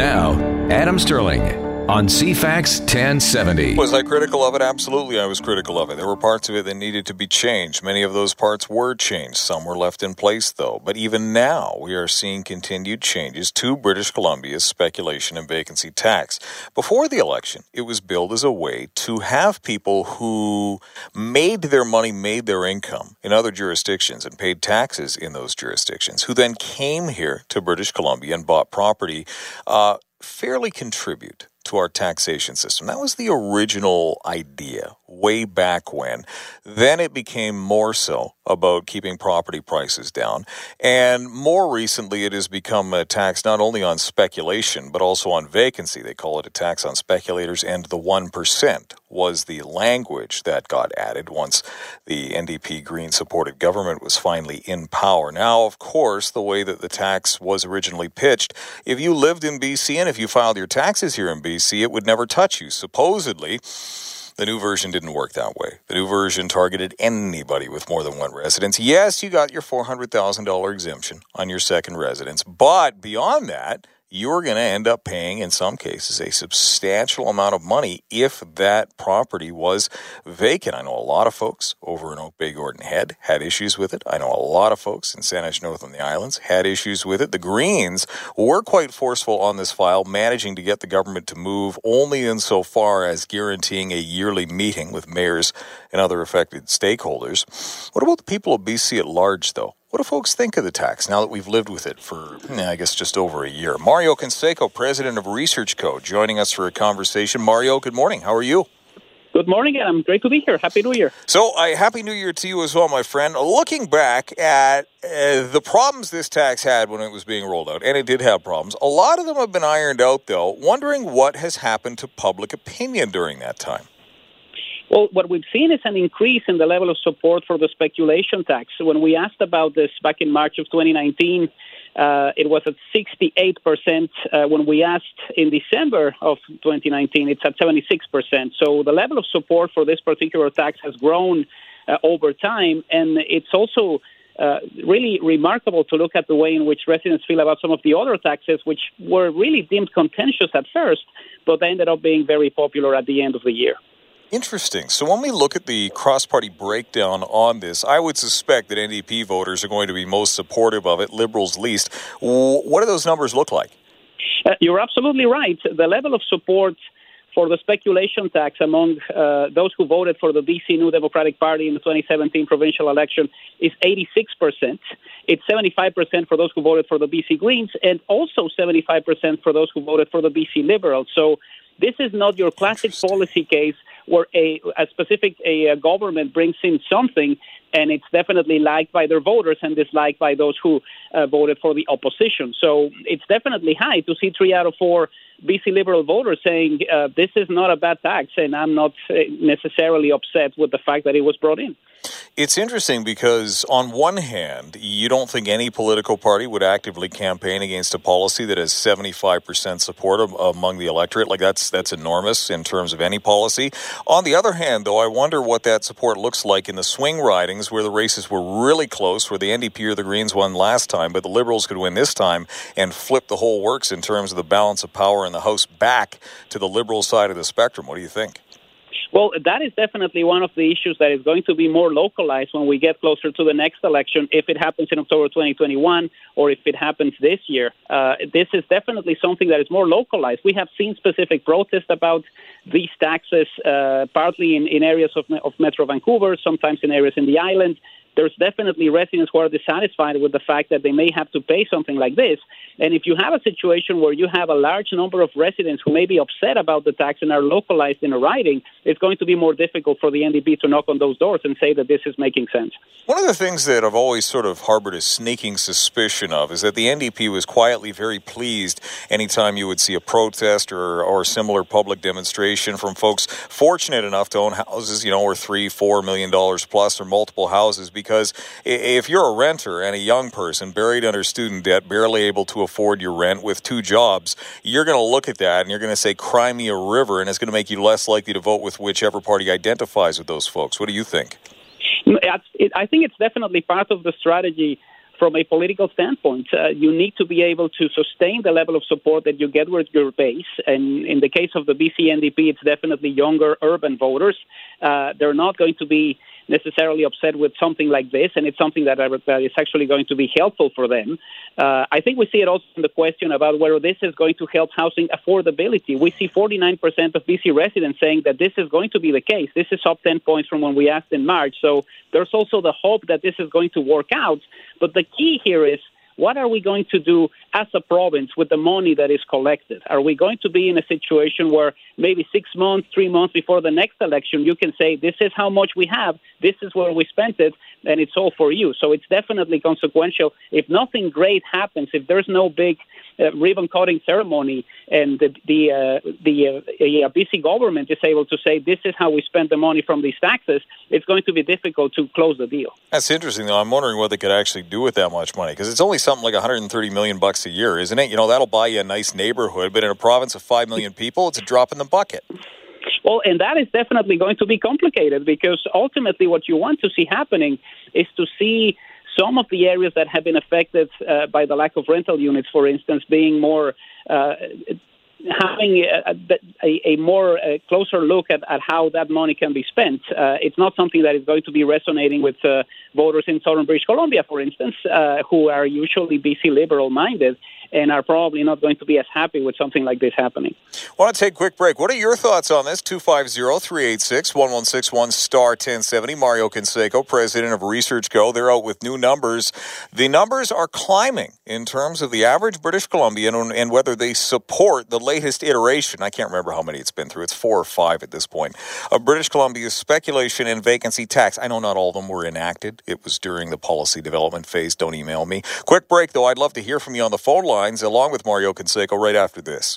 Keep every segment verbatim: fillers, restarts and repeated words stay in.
Now, Adam Sterling on C FAX ten seventy. Was I critical of it? Absolutely, I was critical of it. There were parts of it that needed to be changed. Many of those parts were changed. Some were left in place, though. But even now, we are seeing continued changes to British Columbia's speculation and vacancy tax. Before the election, it was billed as a way to have people who made their money, made their income in other jurisdictions and paid taxes in those jurisdictions, who then came here to British Columbia and bought property, uh, fairly contribute to our taxation system. That was the original idea way back when. Then it became more so about keeping property prices down. And more recently, it has become a tax not only on speculation, but also on vacancy. They call it a tax on speculators, and the one percent was the language that got added once the N D P Green-supported government was finally in power. Now, of course, the way that the tax was originally pitched, if you lived in B C and if you filed your taxes here in B C, it would never touch you. Supposedly, the new version didn't work that way. The new version targeted anybody with more than one residence. Yes, you got your four hundred thousand dollars exemption on your second residence, but beyond that, you're going to end up paying, in some cases, a substantial amount of money if that property was vacant. I know a lot of folks over in Oak Bay Gordon Head had issues with it. I know a lot of folks in Saanich North on the Islands had issues with it. The Greens were quite forceful on this file, managing to get the government to move only insofar as guaranteeing a yearly meeting with mayors and other affected stakeholders. What about the people of B C at large, though? What do folks think of the tax now that we've lived with it for, I guess, just over a year? Mario Canseco, president of Research Code, joining us for a conversation. Mario, good morning. How are you? Good morning, Adam. Great to be here. Happy New Year. So, uh, Happy New Year to you as well, my friend. Looking back at uh, the problems this tax had when it was being rolled out, and it did have problems, a lot of them have been ironed out, though. Wondering what has happened to public opinion during that time. Well, what we've seen is an increase in the level of support for the speculation tax. When we asked about this back in March of twenty nineteen, uh, it was at sixty-eight percent. Uh, when we asked in December of twenty nineteen, it's at seventy-six percent. So the level of support for this particular tax has grown uh, over time, and it's also uh, really remarkable to look at the way in which residents feel about some of the other taxes, which were really deemed contentious at first, but they ended up being very popular at the end of the year. Interesting. So when we look at the cross-party breakdown on this, I would suspect that N D P voters are going to be most supportive of it, Liberals least. What do those numbers look like? Uh, you're absolutely right. The level of support for the speculation tax among uh, those who voted for the B C New Democratic Party in the twenty seventeen provincial election is eighty-six percent. It's seventy-five percent for those who voted for the B C Greens, and also seventy-five percent for those who voted for the B C Liberals. So this is not your classic policy case where a, a specific a, a government brings in something and it's definitely liked by their voters and disliked by those who uh, voted for the opposition. So it's definitely high to see three out of four B C Liberal voters saying uh, this is not a bad tax, and I'm not uh, necessarily upset with the fact that it was brought in. It's interesting because on one hand, you don't think any political party would actively campaign against a policy that has seventy-five percent support among the electorate. Like that's that's enormous in terms of any policy. On the other hand, though, I wonder what that support looks like in the swing ridings where the races were really close, where the N D P or the Greens won last time, but the Liberals could win this time and flip the whole works in terms of the balance of power in the House back to the Liberal side of the spectrum. What do you think? Well, that is definitely one of the issues that is going to be more localized when we get closer to the next election, if it happens in October twenty twenty-one or if it happens this year. Uh, this is definitely something that is more localized. We have seen specific protests about these taxes, uh, partly in, in areas of, of Metro Vancouver, sometimes in areas in the island. There's definitely residents who are dissatisfied with the fact that they may have to pay something like this. And if you have a situation where you have a large number of residents who may be upset about the tax and are localized in a riding, it's going to be more difficult for the N D P to knock on those doors and say that this is making sense. One of the things that I've always sort of harbored a sneaking suspicion of is that the N D P was quietly very pleased anytime you would see a protest or, or similar public demonstration from folks fortunate enough to own houses, you know, or three, four million dollars plus or multiple houses. Because if you're a renter and a young person buried under student debt, barely able to afford your rent with two jobs, you're going to look at that and you're going to say, cry me a river, and it's going to make you less likely to vote with whichever party identifies with those folks. What do you think? I think it's definitely part of the strategy from a political standpoint. Uh, you need to be able to sustain the level of support that you get with your base. And in the case of the B C N D P, it's definitely younger urban voters. Uh, they're not going to be necessarily upset with something like this, and it's something that, that is actually going to be helpful for them. Uh, I think we see it also in the question about whether this is going to help housing affordability. We see forty-nine percent of B C residents saying that this is going to be the case. This is up ten points from when we asked in March. So there's also the hope that this is going to work out. But the key here is, what are we going to do as a province with the money that is collected? Are we going to be in a situation where maybe six months, three months before the next election, you can say, this is how much we have, this is where we spent it, and it's all for you? So it's definitely consequential. If nothing great happens, if there's no big uh, ribbon-cutting ceremony, and the the, uh, the uh, B C government is able to say, this is how we spend the money from these taxes, it's going to be difficult to close the deal. That's interesting, though. I'm wondering what they could actually do with that much money, because it's only something like one hundred thirty million bucks a year, isn't it? You know, that'll buy you a nice neighborhood, but in a province of five million people, it's a drop in the bucket. Well, and that is definitely going to be complicated, because ultimately what you want to see happening is to see some of the areas that have been affected uh, by the lack of rental units, for instance, being more uh, having a, a, a more uh, closer look at, at how that money can be spent. Uh, it's not something that is going to be resonating with uh, voters in southern British Columbia, for instance, uh, who are usually B C liberal-minded and are probably not going to be as happy with something like this happening. I want to take a quick break. What are your thoughts on this? two five zero, three eight six, one one six one, star ten seventy. Mario Canseco, president of ResearchGo. They're out with new numbers. The numbers are climbing in terms of the average British Columbian and, and whether they support the latest iteration. I can't remember how many it's been through. It's four or five at this point. Of British Columbia's speculation and vacancy tax. I know not all of them were enacted. It was during the policy development phase. Don't email me. Quick break, though. I'd love to hear from you on the phone line, along with Mario Canseco, right after this.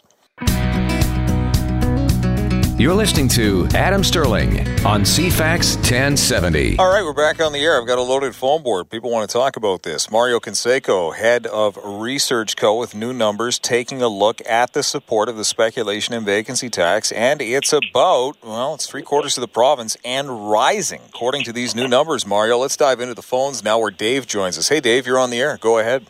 You're listening to Adam Sterling on C FAX ten seventy. All right, we're back on the air. I've got a loaded phone board. People want to talk about this. Mario Canseco, head of ResearchGo, with new numbers, taking a look at the support of the speculation and vacancy tax, and it's about, well, it's three quarters of the province and rising, according to these new numbers. Mario, let's dive into the phones now where Dave joins us. Hey, Dave, you're on the air. Go ahead.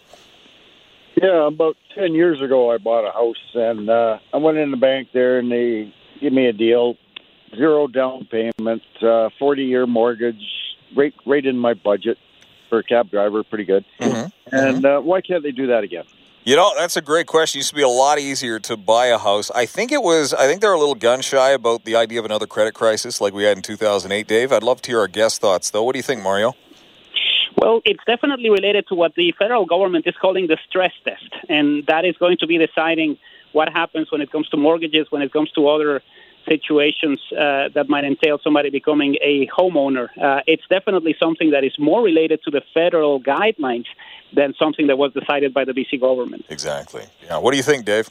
Yeah, about ten years ago, I bought a house, and uh, I went in the bank there, and they gave me a deal, zero down payment, uh, forty-year mortgage, right, right in my budget for a cab driver, pretty good. Mm-hmm. And uh, why can't they do that again? You know, that's a great question. It used to be a lot easier to buy a house. I think it was, I think they're a little gun-shy about the idea of another credit crisis like we had in two thousand eight, Dave. I'd love to hear our guest thoughts, though. What do you think, Mario? Well, it's definitely related to what the federal government is calling the stress test, and that is going to be deciding what happens when it comes to mortgages, when it comes to other situations uh, that might entail somebody becoming a homeowner. Uh, it's definitely something that is more related to the federal guidelines than something that was decided by the B C government. Exactly. Yeah. What do you think, Dave?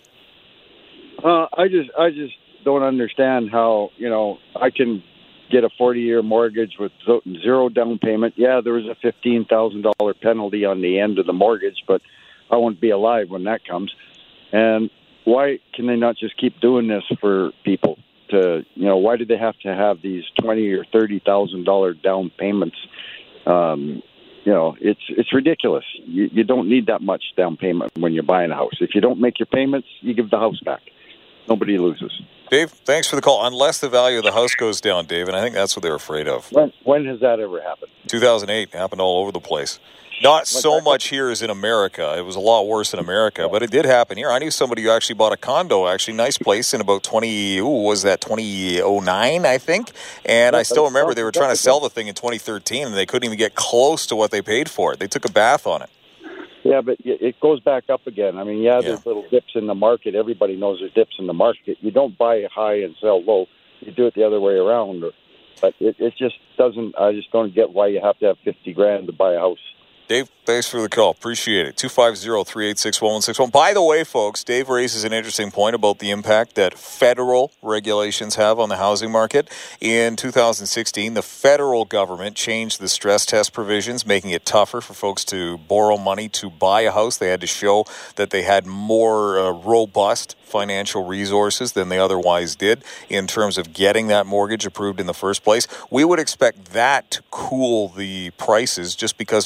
Uh, I just, I just don't understand how, you know, I can get a forty-year mortgage with zero down payment. Yeah, there was a fifteen thousand dollars penalty on the end of the mortgage, but I won't be alive when that comes. And why can they not just keep doing this for people? To, you know, why do they have to have these twenty or thirty thousand dollars down payments? Um, you know, it's it's ridiculous. You, you don't need that much down payment when you're buying a house. If you don't make your payments, you give the house back. Nobody loses. Dave, thanks for the call. Unless the value of the house goes down, Dave, and I think that's what they're afraid of. When, when has that ever happened? two thousand eight. It happened all over the place. Not so much here as in America. It was a lot worse in America, but it did happen here. I knew somebody who actually bought a condo, actually nice place in about twenty. Ooh, was that twenty oh nine? I think. And I still remember they were trying to sell the thing in twenty thirteen, and they couldn't even get close to what they paid for it. They took a bath on it. Yeah, but it goes back up again. I mean, yeah, there's yeah. little dips in the market. Everybody knows there's dips in the market. You don't buy high and sell low. You do it the other way around. But it, it just doesn't. I just don't get why you have to have fifty grand to buy a house. Dave, thanks for the call. Appreciate it. two five zero, three eight six, one one six one. By the way, folks, Dave raises an interesting point about the impact that federal regulations have on the housing market. In two thousand sixteen, the federal government changed the stress test provisions, making it tougher for folks to borrow money to buy a house. They had to show that they had more uh, robust financial resources than they otherwise did in terms of getting that mortgage approved in the first place. We would expect that to cool the prices just because there's less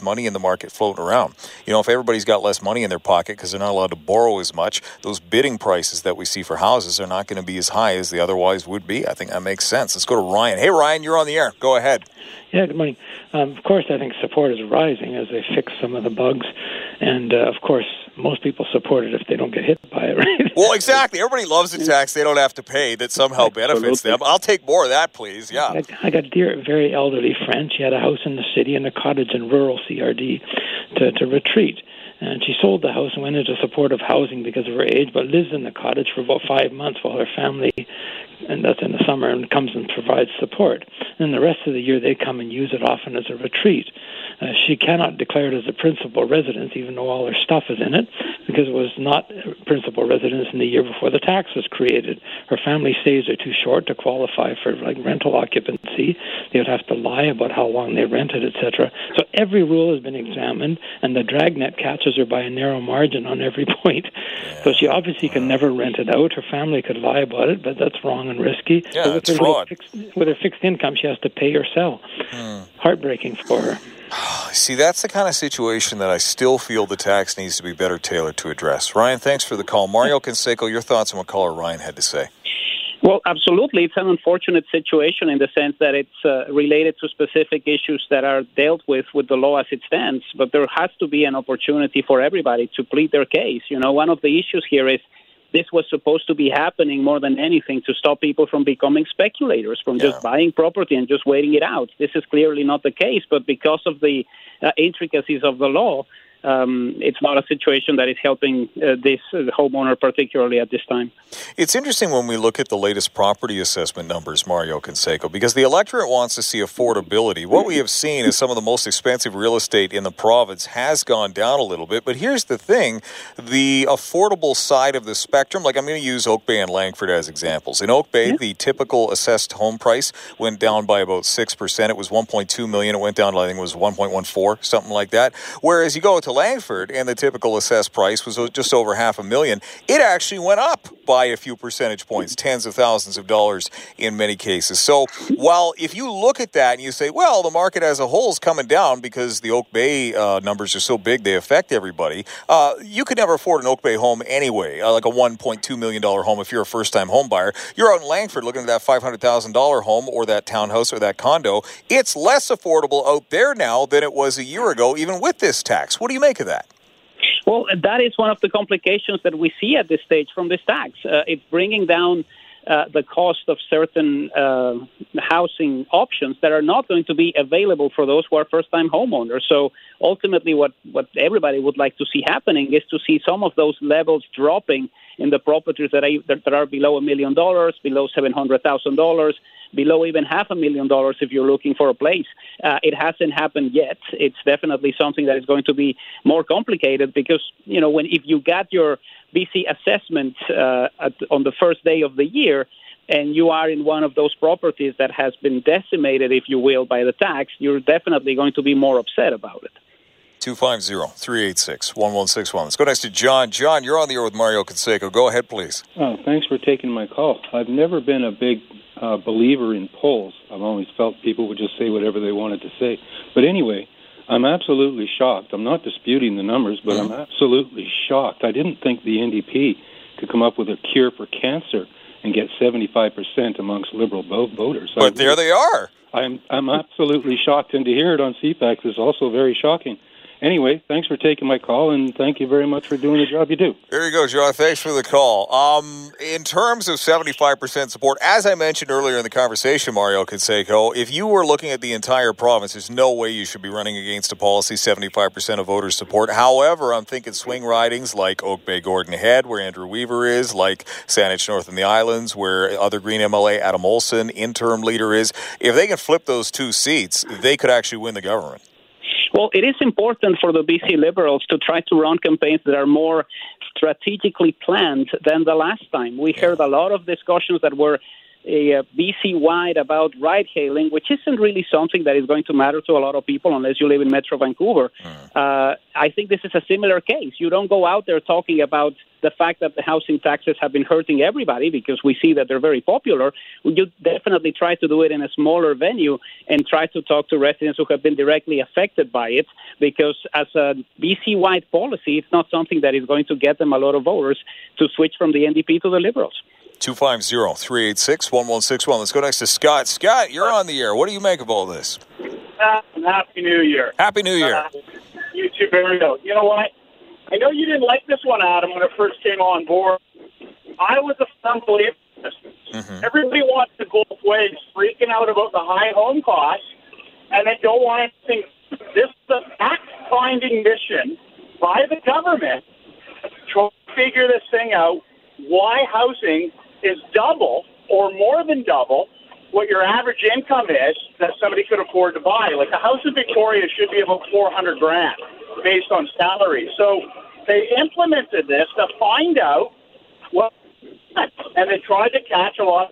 money in the market floating around. You know, if everybody's got less money in their pocket because they're not allowed to borrow as much, those bidding prices that we see for houses are not going to be as high as they otherwise would be. I think that makes sense. Let's go to Ryan. Hey, Ryan, you're on the air. Go ahead. Yeah, good morning. Um, of course, I think support is rising as they fix some of the bugs. And, uh, of course, most people support it if they don't get hit by it, right? Well, exactly. Everybody loves a tax they don't have to pay that somehow benefits them. I'll take more of that, please. Yeah. I, I got a dear, very elderly friend. She had a house in the city and a cottage in rural C R D to, to retreat. And she sold the house and went into supportive housing because of her age, but lives in the cottage for about five months while her family, and that's in the summer, and comes and provides support. And the rest of the year they come and use it often as a retreat. Uh, she cannot declare it as a principal residence, even though all her stuff is in it, because it was not a principal residence in the year before the tax was created. Her family stays are too short to qualify for like rental occupancy. They would have to lie about how long they rented, et cetera. So every rule has been examined, and the dragnet catches her by a narrow margin on every point. Yeah. So she obviously can never rent it out. Her family could lie about it, but that's wrong and risky. Yeah, so with it's her fraud. Fixed, with her fixed income, she has to pay or sell. Hmm. Heartbreaking for her. See, that's the kind of situation that I still feel the tax needs to be better tailored to address. Ryan, thanks for the call. Mario Canseco, your thoughts on what caller Ryan had to say? Well, absolutely. It's an unfortunate situation in the sense that it's uh, related to specific issues that are dealt with with the law as it stands. But there has to be an opportunity for everybody to plead their case. You know, one of the issues here is this was supposed to be happening more than anything to stop people from becoming speculators, from Yeah. just buying property and just waiting it out. This is clearly not the case, but because of the uh, intricacies of the law, Um, it's not a situation that is helping uh, this uh, homeowner particularly at this time. It's interesting when we look at the latest property assessment numbers, Mario Canseco, because the electorate wants to see affordability. What we have seen is some of the most expensive real estate in the province has gone down a little bit. But here's the thing, the affordable side of the spectrum, like I'm going to use Oak Bay and Langford as examples. In Oak Bay, yeah. the typical assessed home price went down by about six percent. It was one point two million dollars. It went down to, I think it was one point one four, something like that. Whereas you go to Langford and the typical assessed price was just over half a million. It actually went up by a few percentage points, tens of thousands of dollars in many cases. So while if you look at that and you say, well, the market as a whole is coming down because the Oak Bay uh, numbers are so big, they affect everybody, uh, you could never afford an Oak Bay home anyway, uh, like a one point two million dollars home if you're a first-time home buyer. You're out in Langford looking at that five hundred thousand dollars home or that townhouse or that condo. It's less affordable out there now than it was a year ago, even with this tax. What do you make of that? Well, that is one of the complications that we see at this stage from this tax. Uh, it's bringing down uh, the cost of certain uh, housing options that are not going to be available for those who are first-time homeowners. So ultimately what, what everybody would like to see happening is to see some of those levels dropping in the properties that are, that are below a million dollars, below seven hundred thousand dollars, below even half a million dollars if you're looking for a place. Uh, it hasn't happened yet. It's definitely something that is going to be more complicated because, you know, when if you got your B C assessment uh, at, on the first day of the year and you are in one of those properties that has been decimated, if you will, by the tax, you're definitely going to be more upset about it. two five zero, three eight six, one one six one. Let's go next to John. John, you're on the air with Mario Canseco. Go ahead, please. Oh, thanks for taking my call. I've never been a big uh, believer in polls. I've always felt people would just say whatever they wanted to say. But anyway, I'm absolutely shocked. I'm not disputing the numbers, but mm-hmm. I'm absolutely shocked. I didn't think the N D P could come up with a cure for cancer and get seventy-five percent amongst Liberal voters. But I, there they are. I'm I'm absolutely shocked, and to hear it on C FAX is also very shocking. Anyway, thanks for taking my call, and thank you very much for doing the job you do. There you go, John. Thanks for the call. Um, in terms of seventy-five percent support, as I mentioned earlier in the conversation, Mario Canseco, if you were looking at the entire province, there's no way you should be running against a policy seventy-five percent of voters support. However, I'm thinking swing ridings like Oak Bay Gordon Head, where Andrew Weaver is, like Saanich North in the Islands, where other Green M L A, Adam Olsen, interim leader is. If they can flip those two seats, they could actually win the government. Well, it is important for the B C Liberals to try to run campaigns that are more strategically planned than the last time. We heard a lot of discussions that were a B C-wide about ride-hailing, which isn't really something that is going to matter to a lot of people unless you live in Metro Vancouver. Mm. Uh, I think this is a similar case. You don't go out there talking about the fact that the housing taxes have been hurting everybody because we see that they're very popular. You definitely try to do it in a smaller venue and try to talk to residents who have been directly affected by it, because as a B C-wide policy, it's not something that is going to get them a lot of voters to switch from the N D P to the Liberals. two five zero, three eight six, one one six one. Let's go next to Scott. Scott, you're on the air. What do you make of all this? Uh, Happy New Year. Happy New Year. Uh, you too, Barry. You know what? I know you didn't like this one, Adam, when it first came on board. I was a firm believer in this. Mm-hmm. Everybody wants to go both ways, freaking out about the high home costs, and they don't want anything. This is a fact-finding mission by the government to try to figure this thing out, why housing is double or more than double what your average income is that somebody could afford to buy. Like a house in Victoria should be about four hundred grand based on salary. So they implemented this to find out what, and they tried to catch a lot.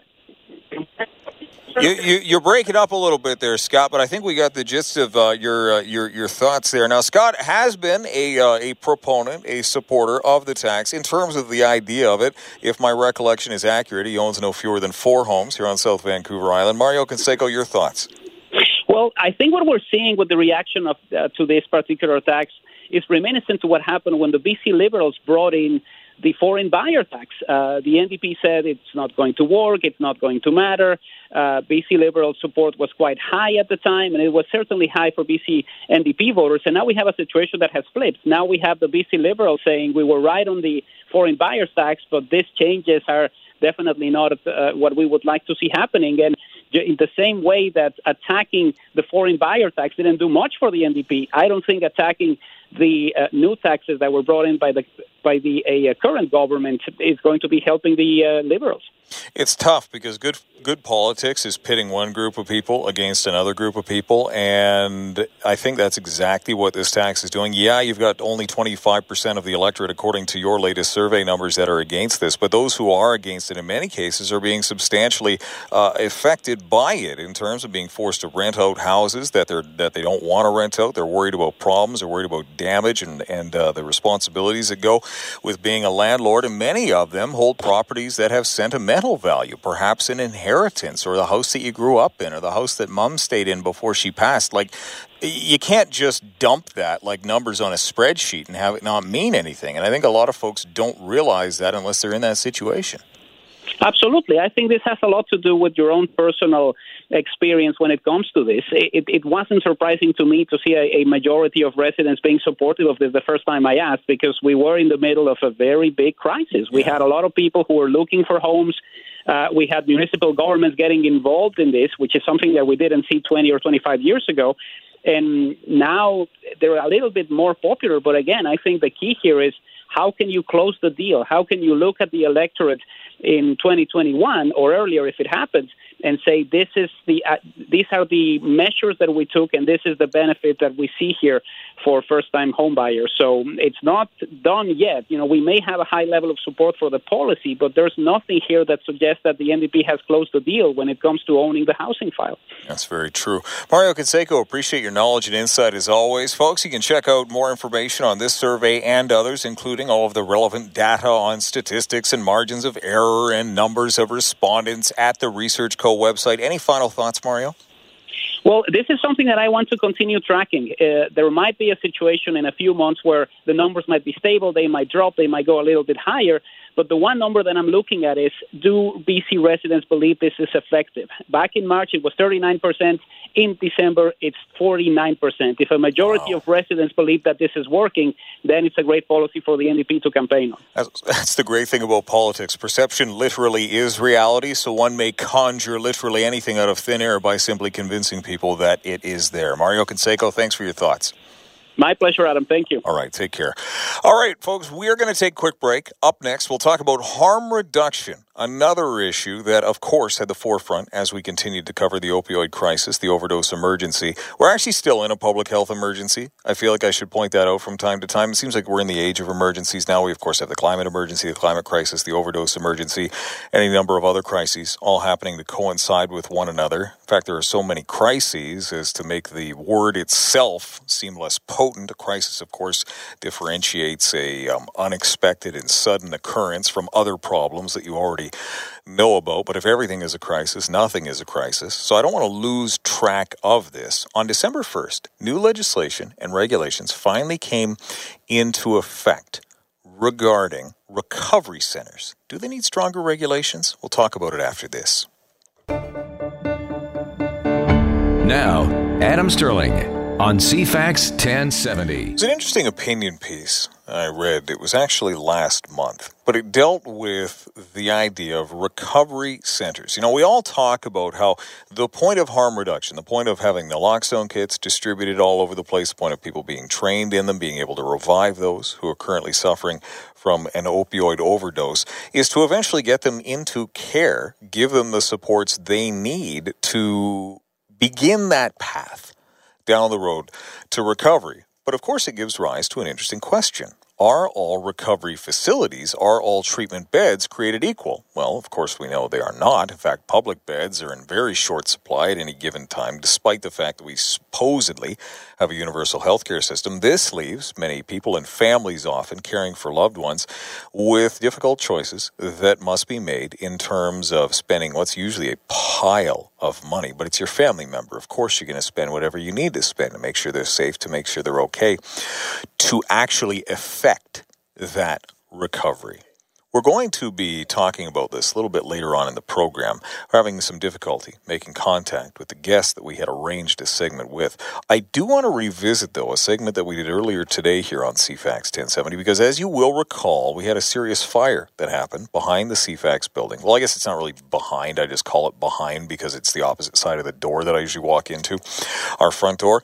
You, you, you're breaking up a little bit there, Scott, but I think we got the gist of uh, your uh, your your thoughts there. Now, Scott has been a uh, a proponent, a supporter of the tax in terms of the idea of it. If my recollection is accurate, he owns no fewer than four homes here on South Vancouver Island. Mario Canseco, your thoughts? Well, I think what we're seeing with the reaction of uh, to this particular tax is reminiscent to what happened when the B C Liberals brought in the foreign buyer tax. Uh, the N D P said it's not going to work, it's not going to matter. Uh, B C Liberal support was quite high at the time, and it was certainly high for B C N D P voters. And now we have a situation that has flipped. Now we have the B C Liberals saying we were right on the foreign buyers tax, but these changes are definitely not uh, what we would like to see happening. And in the same way that attacking the foreign buyer tax didn't do much for the N D P, I don't think attacking the uh, new taxes that were brought in by the by the uh, current government is going to be helping the uh, Liberals. It's tough because good good politics is pitting one group of people against another group of people, and I think that's exactly what this tax is doing. Yeah, you've got only twenty-five percent of the electorate, according to your latest survey numbers, that are against this, but those who are against it in many cases are being substantially uh, affected by it in terms of being forced to rent out houses that they're that they don't want to rent out. They're worried about problems, they're worried about damage and, and uh, the responsibilities that go with being a landlord, and many of them hold properties that have sentimental value, perhaps an inheritance or the house that you grew up in or the house that mom stayed in before she passed. Like, you can't just dump that like numbers on a spreadsheet and have it not mean anything. And I think a lot of folks don't realize that unless they're in that situation. Absolutely. I think this has a lot to do with your own personal experience when it comes to this. It, it wasn't surprising to me to see a, a majority of residents being supportive of this the first time I asked, because we were in the middle of a very big crisis. We had a lot of people who were looking for homes. Uh, we had municipal governments getting involved in this, which is something that we didn't see twenty or twenty-five years ago. And now they're a little bit more popular. But again, I think the key here is how can you close the deal? How can you look at the electorate in twenty twenty-one or earlier if it happens and say this is the uh, these are the measures that we took and this is the benefit that we see here for first-time homebuyers. So it's not done yet. You know, we may have a high level of support for the policy, but there's nothing here that suggests that the N D P has closed the deal when it comes to owning the housing file. That's very true. Mario Canseco, appreciate your knowledge and insight as always. Folks, you can check out more information on this survey and others, including all of the relevant data on statistics and margins of error and numbers of respondents at the Research Co. website. Any final thoughts, Mario? Well, this is something that I want to continue tracking. Uh, there might be a situation in a few months where the numbers might be stable, they might drop, they might go a little bit higher. But the one number that I'm looking at is, do B C residents believe this is effective? Back in March, it was thirty-nine percent. In December, it's forty-nine percent. If a majority wow. of residents believe that this is working, then it's a great policy for the N D P to campaign on. That's, that's the great thing about politics. Perception literally is reality, so one may conjure literally anything out of thin air by simply convincing people that it is there. Mario Canseco, thanks for your thoughts. My pleasure, Adam. Thank you. All right, take care. All right, folks, we are going to take a quick break. Up next, we'll talk about harm reduction another issue that, of course, had the forefront as we continued to cover the opioid crisis, the overdose emergency. We're actually still in a public health emergency. I feel like I should point that out from time to time. It seems like we're in the age of emergencies now. We, of course, have the climate emergency, the climate crisis, the overdose emergency, and a number of other crises all happening to coincide with one another. In fact, there are so many crises as to make the word itself seem less potent. A crisis, of course, differentiates a um, unexpected and sudden occurrence from other problems that you already know about. But if everything is a crisis, nothing is a crisis. So I don't want to lose track of this. On December first, new legislation and regulations finally came into effect regarding recovery centers. Do they need stronger regulations? We'll talk about it after this. Now, Adam Sterling on C FAX ten seventy. It's an interesting opinion piece I read. It was actually last month, but it dealt with the idea of recovery centers. You know, we all talk about how the point of harm reduction, the point of having naloxone kits distributed all over the place, the point of people being trained in them, being able to revive those who are currently suffering from an opioid overdose, is to eventually get them into care, give them the supports they need to begin that path down the road to recovery. But of course, it gives rise to an interesting question. Are all recovery facilities, are all treatment beds created equal? Well, of course, we know they are not. In fact, public beds are in very short supply at any given time, despite the fact that we supposedly have a universal healthcare system. This leaves many people and families often caring for loved ones with difficult choices that must be made in terms of spending what's usually a pile of money. But it's your family member. Of course, you're going to spend whatever you need to spend to make sure they're safe, to make sure they're okay, to actually effect that recovery. We're going to be talking about this a little bit later on in the program. We're having some difficulty making contact with the guest that we had arranged a segment with. I do want to revisit, though, a segment that we did earlier today here on C FAX ten seventy, because as you will recall, we had a serious fire that happened behind the C FAX building. Well, I guess it's not really behind. I just call it behind because it's the opposite side of the door that I usually walk into, our front door.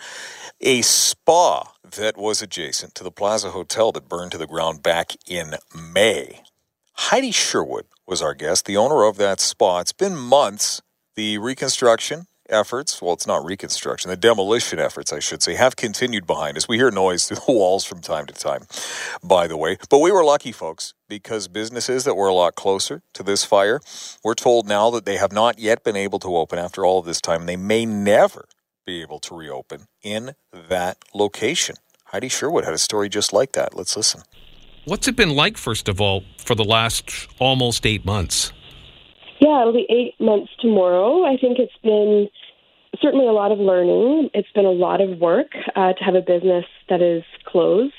A spa that was adjacent to the Plaza Hotel that burned to the ground back in May. Heidi Sherwood was our guest, the owner of that spa. It's been months. The reconstruction efforts, well, it's not reconstruction, the demolition efforts, I should say, have continued behind us. We hear noise through the walls from time to time, by the way. But we were lucky, folks, because businesses that were a lot closer to this fire, we're told now that they have not yet been able to open after all of this time. They may never be able to reopen in that location. Heidi Sherwood had a story just like that. Let's listen. What's it been like, first of all, for the last almost eight months? Yeah, it'll be eight months tomorrow. I think it's been certainly a lot of learning. It's been a lot of work uh, to have a business that is closed.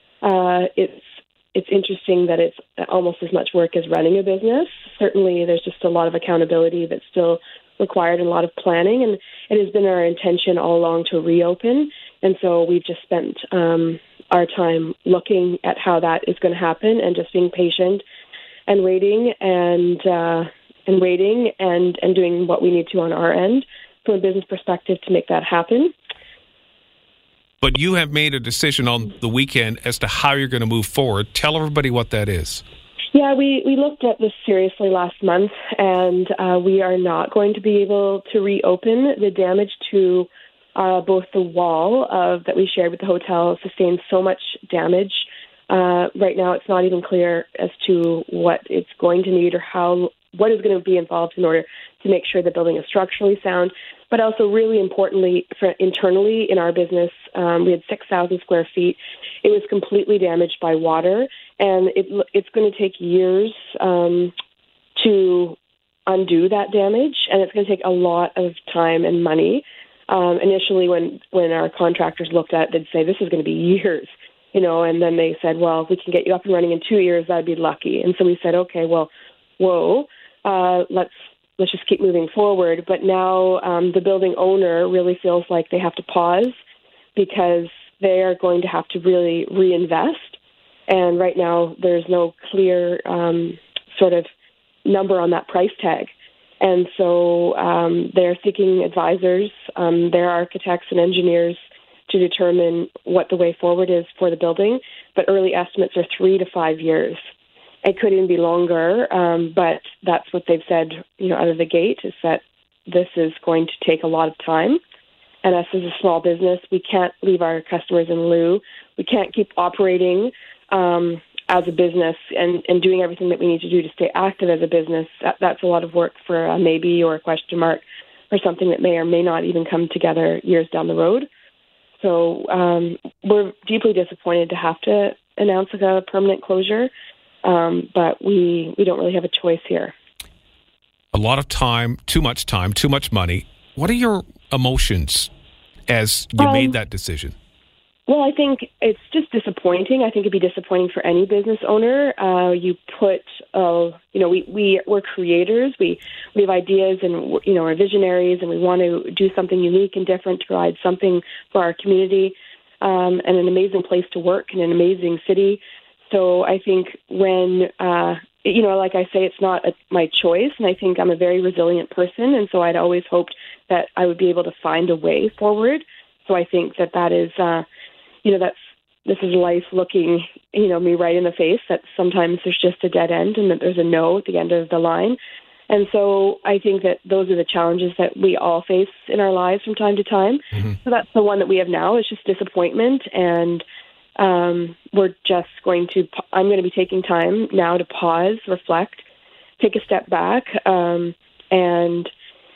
Uh, it's it's interesting that it's almost as much work as running a business. Certainly, there's just a lot of accountability that's still required and a lot of planning, and it has been our intention all along to reopen. And so we've just spent um, our time looking at how that is going to happen and just being patient and waiting and uh, and waiting and, and doing what we need to on our end from a business perspective to make that happen. But you have made a decision on the weekend as to how you're going to move forward. Tell everybody what that is. Yeah, we, we looked at this seriously last month, and uh, we are not going to be able to reopen. The damage to uh, both the wall of that we shared with the hotel sustained so much damage. Uh, right now, it's not even clear as to what it's going to need or how what is going to be involved in order to make sure the building is structurally sound. But also, really importantly, for internally in our business, um, we had six thousand square feet. It was completely damaged by water, and it, it's going to take years um, to undo that damage, and it's going to take a lot of time and money. Um, initially, when, when our contractors looked at it, they'd say, this is going to be years, you know, and then they said, well, if we can get you up and running in two years, that'd be lucky. And so we said, okay, well, whoa, uh, let's let's just keep moving forward. But now um, the building owner really feels like they have to pause because they are going to have to really reinvest. And right now there's no clear um, sort of number on that price tag. And so um, they're seeking advisors, um, their architects and engineers to determine what the way forward is for the building. But early estimates are three to five years. it could even be longer, um, but that's what they've said, you know, out of the gate, is that this is going to take a lot of time. And us as a small business, we can't leave our customers in lieu. We can't keep operating um, as a business and, and doing everything that we need to do to stay active as a business. That, that's a lot of work for a maybe or a question mark or something that may or may not even come together years down the road. So um, we're deeply disappointed to have to announce a permanent closure, um, but we, we don't really have a choice here. A lot of time, too much time, too much money. What are your emotions as you um, made that decision? Well, I think it's just disappointing. I think it'd be disappointing for any business owner. Uh, you put, uh, you know, we, we, we're creators. We, we have ideas and, you know, we're visionaries, and we want to do something unique and different to provide something for our community, um, and an amazing place to work in an amazing city. So I think when, uh, you know, like I say, it's not a, my choice, and I think I'm a very resilient person, and so I'd always hoped that I would be able to find a way forward. So I think that that is, uh, you know, that's this is life looking, you know, me right in the face, that sometimes there's just a dead end and that there's a no at the end of the line. And so I think that those are the challenges that we all face in our lives from time to time. Mm-hmm. So that's the one that we have now, is just disappointment. And um, we're just going to, I'm going to be taking time now to pause, reflect, take a step back, um, and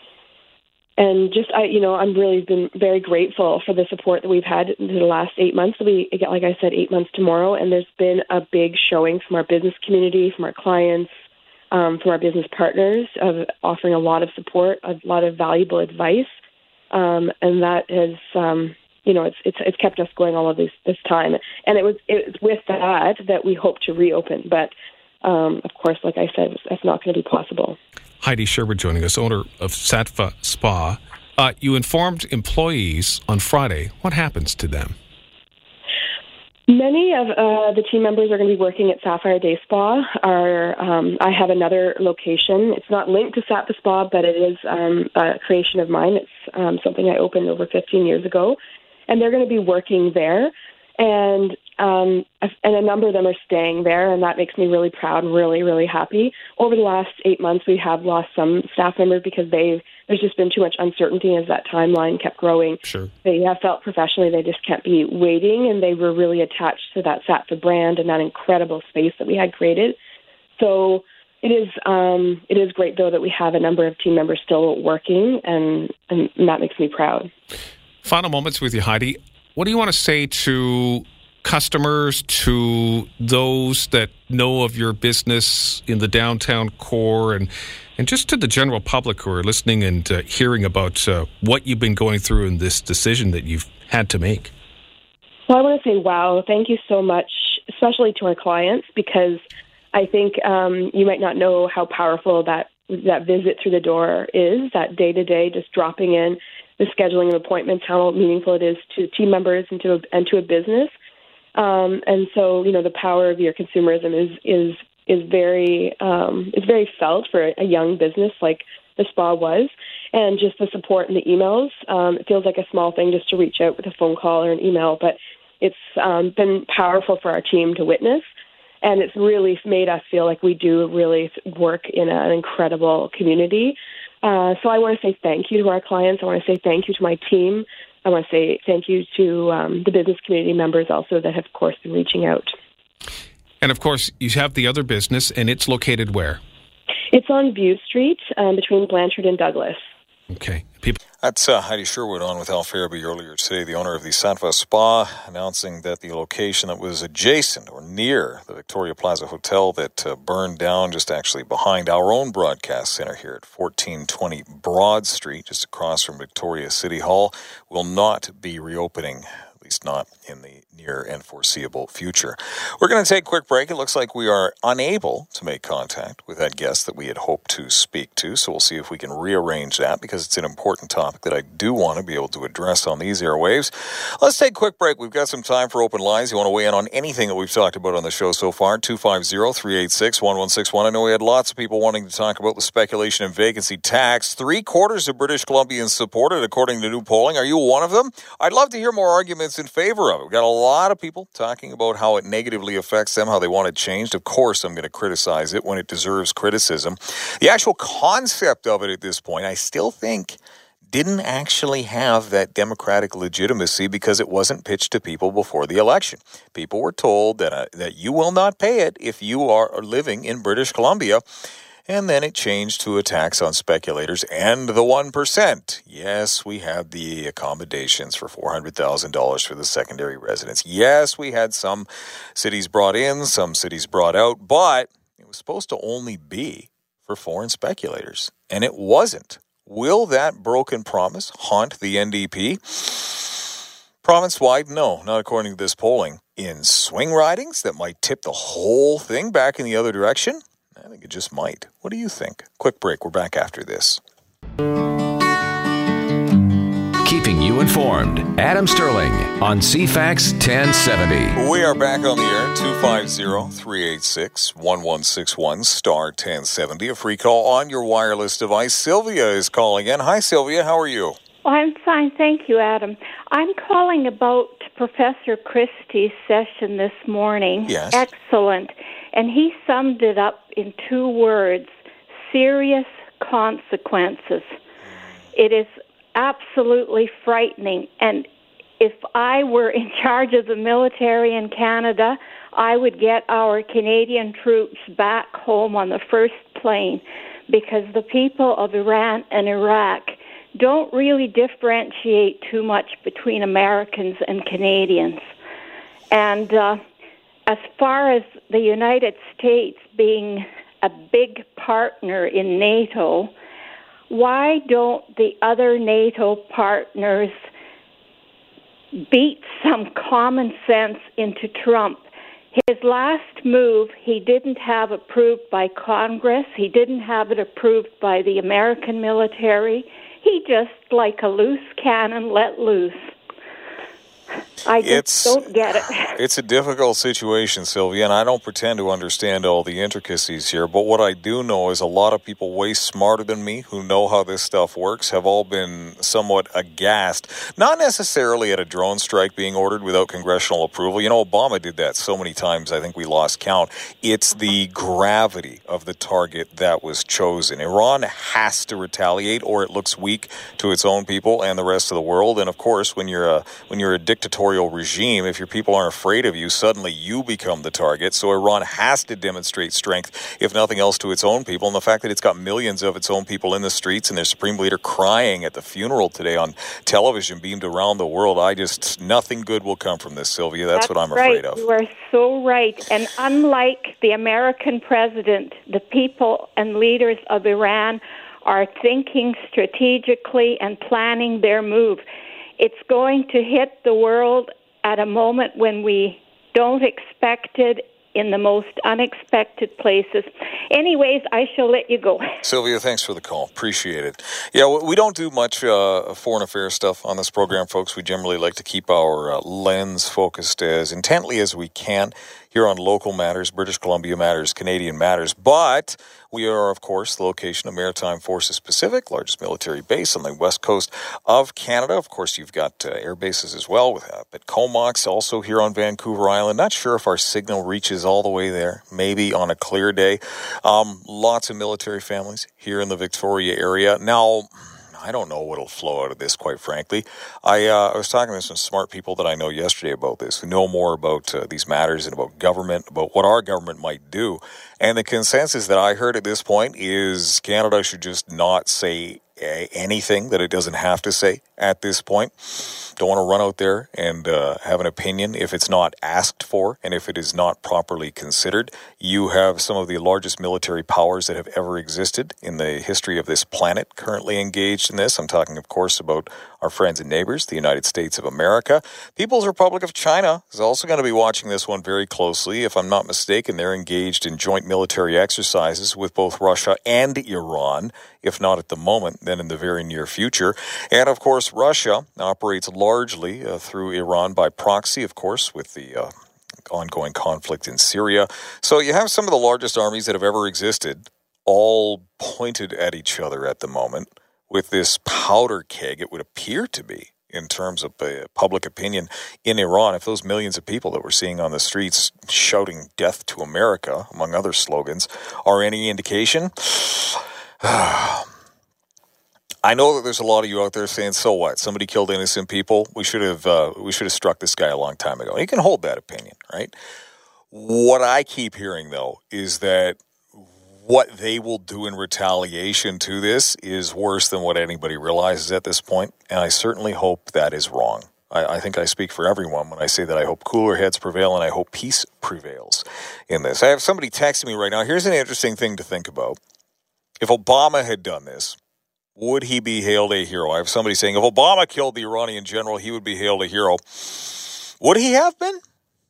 And just, I, you know, I'm really been very grateful for the support that we've had in the last eight months. We get, like I said, eight months tomorrow, and there's been a big showing from our business community, from our clients, um, from our business partners, of offering a lot of support, a lot of valuable advice, um, and that has, um, you know, it's it's it's kept us going all of this this time. And it was it was with that that we hope to reopen, but um, of course, like I said, that's not going to be possible. Heidi Sherwood joining us, owner of Sattva Spa. Uh, you informed employees on Friday. What happens to them? Many of uh, the team members are going to be working at Sapphire Day Spa. Our, um, I have another location. It's not linked to Sattva Spa, but it is um, a creation of mine. It's um, something I opened over fifteen years ago. And they're going to be working there. And um, and a number of them are staying there, and that makes me really proud and really, really happy. Over the last eight months, we have lost some staff members because they there's just been too much uncertainty as that timeline kept growing. Sure. They have felt professionally they just can't be waiting, and they were really attached to that Sattva brand and that incredible space that we had created. So it is um, it is great, though, that we have a number of team members still working, and, and that makes me proud. Final moments with you, Heidi. What do you want to say to customers, to those that know of your business in the downtown core, and and just to the general public who are listening and uh, hearing about uh, what you've been going through in this decision that you've had to make? Well, I want to say, wow, thank you so much, especially to our clients, because I think um, you might not know how powerful that that visit through the door is, that day-to-day, just dropping in, the scheduling of appointments, how meaningful it is to team members and to a, and to a business. Um, and so, you know, the power of your consumerism is is is very um, is very felt for a young business like the spa was, and just the support and the emails. Um, it feels like a small thing just to reach out with a phone call or an email, but it's um, been powerful for our team to witness, and it's really made us feel like we do really work in an incredible community. Uh, so I want to say thank you to our clients. I want to say thank you to my team. I want to say thank you to um, the business community members also that have, of course, been reaching out. And, of course, you have the other business, and it's located where? It's on View Street um, between Blanchard and Douglas. Okay. People. That's uh, Heidi Sherwood on with Al Farabee earlier today, the owner of the Sattva Spa, announcing that the location that was adjacent or near the Victoria Plaza Hotel that uh, burned down just actually behind our own broadcast center here at fourteen twenty Broad Street, just across from Victoria City Hall, will not be reopening, at least not in the near and foreseeable future. We're going to take a quick break. It looks like we are unable to make contact with that guest that we had hoped to speak to, so we'll see if we can rearrange that, because it's an important topic that I do want to be able to address on these airwaves. Let's take a quick break. We've got some time for open lines. You want to weigh in on anything that we've talked about on the show so far, two five zero, three eight six, one one six one. I know we had lots of people wanting to talk about the speculation and vacancy tax. Three quarters of British Columbians support it, according to new polling. Are you one of them? I'd love to hear more arguments in favor of it. We've got a lot of people talking about how it negatively affects them, how they want it changed. Of course, I'm going to criticize it when it deserves criticism. The actual concept of it at this point, I still think, didn't actually have that democratic legitimacy because it wasn't pitched to people before the election. People were told that uh, that you will not pay it if you are living in British Columbia. And then it changed to a tax on speculators and the one percent. Yes, we had the accommodations for four hundred thousand dollars for the secondary residents. Yes, we had some cities brought in, some cities brought out, but it was supposed to only be for foreign speculators. And it wasn't. Will that broken promise haunt the N D P? Province-wide, no, not according to this polling. In swing ridings that might tip the whole thing back in the other direction? I think it just might. What do you think? Quick break. We're back after this. Keeping you informed. Adam Sterling on C FAX ten seventy. We are back on the air. two five zero, three eight six, one one six one, star ten seventy. A free call on your wireless device. Sylvia is calling in. Hi, Sylvia. How are you? Oh, I'm fine. Thank you, Adam. I'm calling about Professor Christie's session this morning. Yes. Excellent. And he summed it up in two words: serious consequences. It is absolutely frightening. And if I were in charge of the military in Canada, I would get our Canadian troops back home on the first plane, because the people of Iran and Iraq don't really differentiate too much between Americans and Canadians. And uh, as far as the United States being a big partner in NATO, why don't the other NATO partners beat some common sense into Trump? His last move, he didn't have approved by Congress. He didn't have it approved by the American military. He just, like a loose cannon, let loose. I just it's, don't get it. It's a difficult situation, Sylvia, and I don't pretend to understand all the intricacies here, but what I do know is a lot of people way smarter than me who know how this stuff works have all been somewhat aghast, not necessarily at a drone strike being ordered without congressional approval. You know, Obama did that so many times, I think we lost count. It's the gravity of the target that was chosen. Iran has to retaliate, or it looks weak to its own people and the rest of the world, and of course, when you're a, when you're a dictatorial regime, if your people aren't afraid of you, suddenly you become the target. So Iran has to demonstrate strength, if nothing else, to its own people. And the fact that it's got millions of its own people in the streets and their supreme leader crying at the funeral today on television beamed around the world, I just, nothing good will come from this, Sylvia. That's, That's what I'm right. afraid of. You are so right. And unlike the American president, the people and leaders of Iran are thinking strategically and planning their move. It's going to hit the world at a moment when we don't expect it, in the most unexpected places. Anyways, I shall let you go. Sylvia, thanks for the call. Appreciate it. Yeah, we don't do much uh, foreign affairs stuff on this program, folks. We generally like to keep our uh, lens focused as intently as we can here on local matters, British Columbia matters, Canadian matters. But we are, of course, the location of Maritime Forces Pacific, largest military base on the west coast of Canada. Of course, you've got uh, air bases as well, with uh, at Comox, also here on Vancouver Island. Not sure if our signal reaches all the way there, maybe on a clear day. Um, lots of military families here in the Victoria area. Now, I don't know what'll flow out of this, quite frankly. I, uh, I was talking to some smart people that I know yesterday about this, who know more about uh, these matters and about government, about what our government might do. And the consensus that I heard at this point is Canada should just not say anything that it doesn't have to say at this point. Don't want to run out there and uh, have an opinion if it's not asked for and if it is not properly considered. You have some of the largest military powers that have ever existed in the history of this planet currently engaged in this. I'm talking, of course, about our friends and neighbors, the United States of America. People's Republic of China is also going to be watching this one very closely. If I'm not mistaken, they're engaged in joint military exercises with both Russia and Iran, if not at the moment, then in the very near future. And, of course, Russia operates largely uh, through Iran by proxy, of course, with the uh, ongoing conflict in Syria. So you have some of the largest armies that have ever existed all pointed at each other at the moment with this powder keg, it would appear to be, in terms of uh, public opinion in Iran. If those millions of people that we're seeing on the streets shouting death to America, among other slogans, are any indication, I know that there's a lot of you out there saying, so what? Somebody killed innocent people. We should have uh, we should have struck this guy a long time ago. You can hold that opinion, right? What I keep hearing, though, is that what they will do in retaliation to this is worse than what anybody realizes at this point, and I certainly hope that is wrong. I, I think I speak for everyone when I say that I hope cooler heads prevail and I hope peace prevails in this. I have somebody texting me right now. Here's an interesting thing to think about. If Obama had done this, would he be hailed a hero? I have somebody saying, if Obama killed the Iranian general, he would be hailed a hero. Would he have been?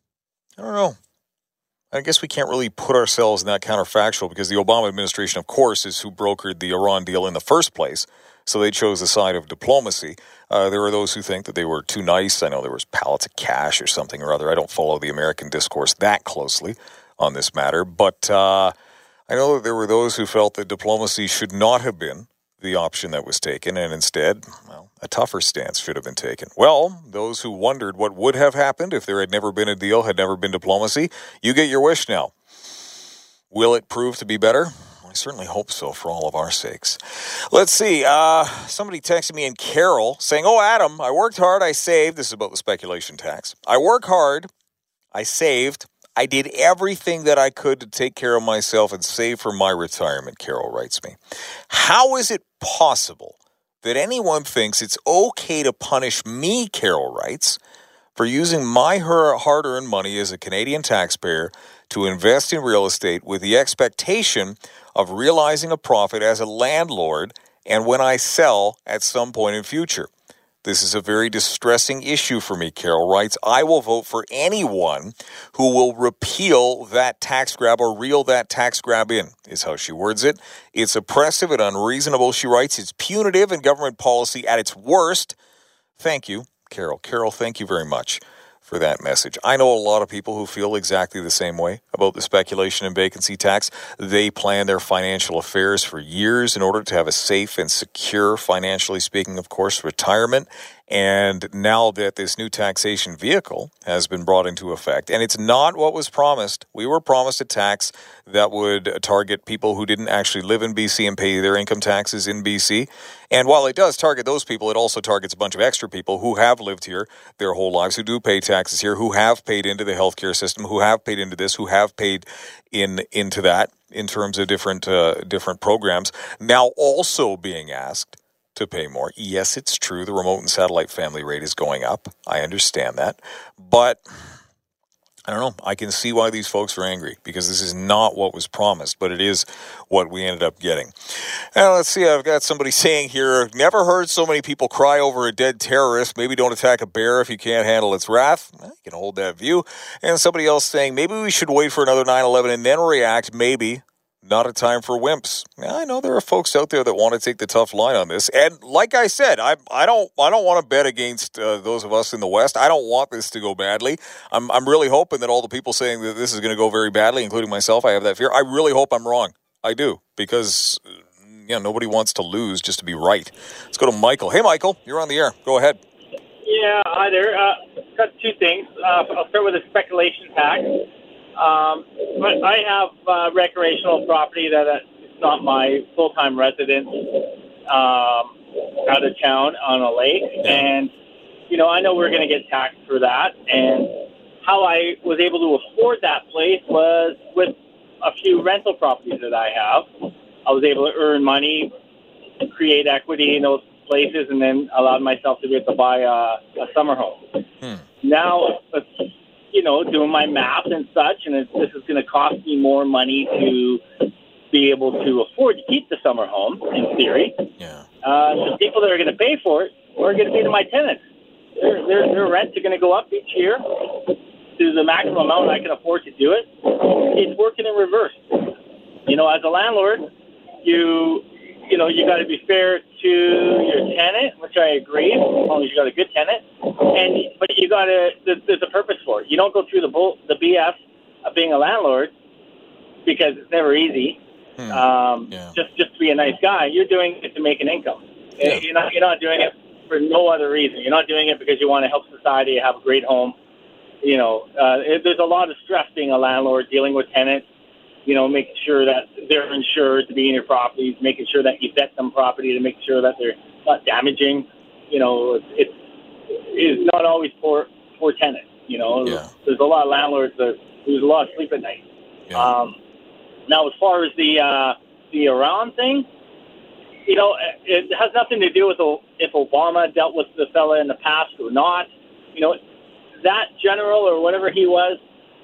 I don't know. I guess we can't really put ourselves in that counterfactual because the Obama administration, of course, is who brokered the Iran deal in the first place. So they chose the side of diplomacy. Uh, there are those who think that they were too nice. I know there was pallets of cash or something or other. I don't follow the American discourse that closely on this matter. But uh, I know that there were those who felt that diplomacy should not have been the option that was taken, and instead, well, a tougher stance should have been taken. Well, those who wondered what would have happened if there had never been a deal, had never been diplomacy, you get your wish now. Will it prove to be better? I certainly hope so for all of our sakes. Let's see. Uh, somebody texted me in Carroll saying, oh, Adam, I worked hard, I saved. This is about the speculation tax. I work hard, I saved. I did everything that I could to take care of myself and save for my retirement, Carol writes me. How is it possible that anyone thinks it's okay to punish me, Carol writes, for using my hard-earned money as a Canadian taxpayer to invest in real estate with the expectation of realizing a profit as a landlord and when I sell at some point in future? This is a very distressing issue for me, Carol writes. I will vote for anyone who will repeal that tax grab or reel that tax grab in, is how she words it. It's oppressive and unreasonable, she writes. It's punitive and government policy at its worst. Thank you, Carol. Carol, thank you very much for that message. I know a lot of people who feel exactly the same way about the speculation and vacancy tax. They plan their financial affairs for years in order to have a safe and secure, financially speaking, of course, retirement. And now that this new taxation vehicle has been brought into effect, and it's not what was promised. We were promised a tax that would target people who didn't actually live in B C and pay their income taxes in B C. And while it does target those people, it also targets a bunch of extra people who have lived here their whole lives, who do pay taxes here, who have paid into the healthcare system, who have paid into this, who have paid in into that in terms of different uh, different programs, now also being asked to pay more. Yes, it's true. The remote and satellite family rate is going up. I understand that. But I don't know. I can see why these folks are angry because this is not what was promised, but it is what we ended up getting. Now, let's see. I've got somebody saying here, never heard so many people cry over a dead terrorist. Maybe don't attack a bear if you can't handle its wrath. Well, you can hold that view. And somebody else saying, maybe we should wait for another nine eleven and then react. Maybe. Not a time for wimps. I know there are folks out there that want to take the tough line on this, and like I said, I I don't I don't want to bet against uh, those of us in the West. I don't want this to go badly. I'm I'm really hoping that all the people saying that this is going to go very badly, including myself, I have that fear. I really hope I'm wrong. I do, because you know nobody wants to lose just to be right. Let's go to Michael. Hey, Michael, you're on the air. Go ahead. Yeah, hi there. Uh, got two things. Uh, I'll start with the speculation tax. Um, but I have uh, recreational property that uh, it's not my full-time residence um, out of town on a lake. And, you know, I know we're going to get taxed for that. And how I was able to afford that place was with a few rental properties that I have. I was able to earn money, create equity in those places, and then allowed myself to be able to buy a, a summer home. Hmm. Now, it's you know, doing my math and such, and it, this is going to cost me more money to be able to afford to keep the summer home, in theory. Yeah. Uh, the people that are going to pay for it are going to be my tenants. Their, their, their rents are going to go up each year to the maximum amount I can afford to do it. It's working in reverse. You know, as a landlord, you... You know, you got to be fair to your tenant, which I agree, as long as you got a good tenant. And but you got to there's a purpose for it. You don't go through the bull, the B S of being a landlord because it's never easy. Um, yeah. Just just to be a nice guy, you're doing it to make an income. Yeah. You're not you're not doing it for no other reason. You're not doing it because you want to help society have a great home. You know, uh, it, there's a lot of stress being a landlord, dealing with tenants, you know, making sure that they're insured to be in your properties, making sure that you vet them property to make sure that they're not damaging. You know, it's, it's not always for, for tenants. You know, yeah. There's a lot of landlords that lose a lot of sleep at night. Yeah. Um, now, as far as the uh, the Iran thing, you know, it has nothing to do with if Obama dealt with the fella in the past or not. You know, that general or whatever he was,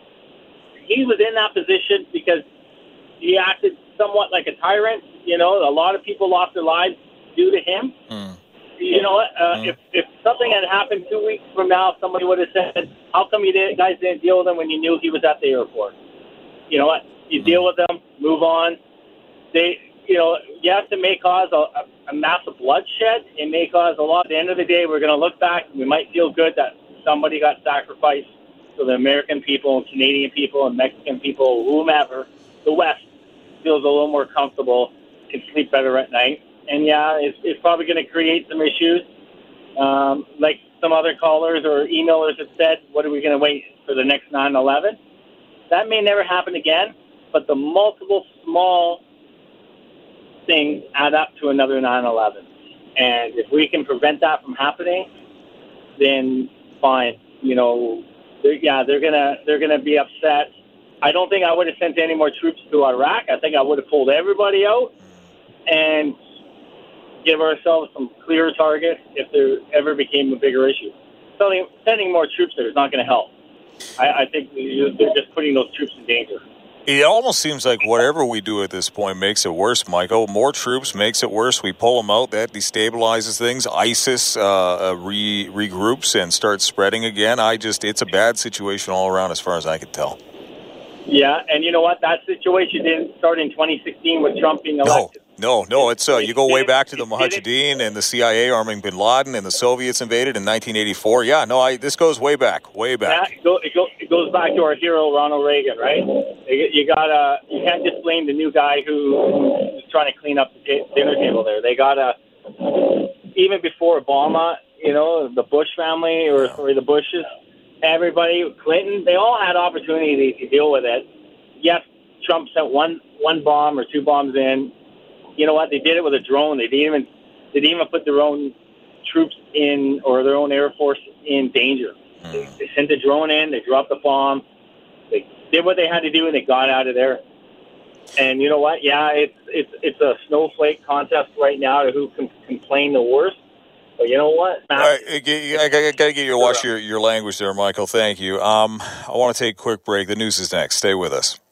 he was in that position because he acted somewhat like a tyrant. You know, a lot of people lost their lives due to him. Mm. You know what? Uh, mm. if, if something had happened two weeks from now, somebody would have said, how come you didn't, guys didn't deal with him when you knew he was at the airport? You know what? You mm. deal with them, move on. They, you know, yes, it may cause a, a massive bloodshed. It may cause a lot. At the end of the day, we're going to look back and we might feel good that somebody got sacrificed so the American people and Canadian people and Mexican people, whomever, the West, feels a little more comfortable, can sleep better at night. And, yeah, it's, it's probably going to create some issues. Um, like some other callers or emailers have said, what are we going to wait for the next nine eleven? That may never happen again, but the multiple small things add up to another nine eleven. And if we can prevent that from happening, then fine. You know, they're, yeah, they're gonna they're gonna be upset. I don't think I would have sent any more troops to Iraq. I think I would have pulled everybody out and give ourselves some clear targets if there ever became a bigger issue. Sending, sending more troops there is not going to help. I, I think they're just putting those troops in danger. It almost seems like whatever we do at this point makes it worse, Michael. More troops makes it worse. We pull them out. That destabilizes things. ISIS uh, re- regroups and starts spreading again. I just, it's a bad situation all around as far as I can tell. Yeah, and you know what? That situation didn't start in twenty sixteen with Trump being elected. No, no, no. It's uh, you go way back to the Mujahideen and the C I A arming Bin Laden and the Soviets invaded in nineteen eighty-four. Yeah, no, I, this goes way back, way back. Yeah, it, go, it, go, it goes back to our hero Ronald Reagan, right? You, you gotta, you can't just blame the new guy who, who's trying to clean up the t- dinner table there. They gotta, even before Obama, you know, the Bush family or sorry, the Bushes. Everybody, Clinton, they all had opportunity to deal with it. Yes, Trump sent one one bomb or two bombs in. You know what? They did it with a drone. They didn't even they didn't even put their own troops in or their own air force in danger. Mm. They, they sent the drone in. They dropped the bomb. They did what they had to do, and they got out of there. And you know what? Yeah, it's it's it's a snowflake contest right now to who can complain the worst. But you know what? All right, I, I, I got to get you to watch your, your language there, Michael. Thank you. Um, I want to take a quick break. The news is next. Stay with us.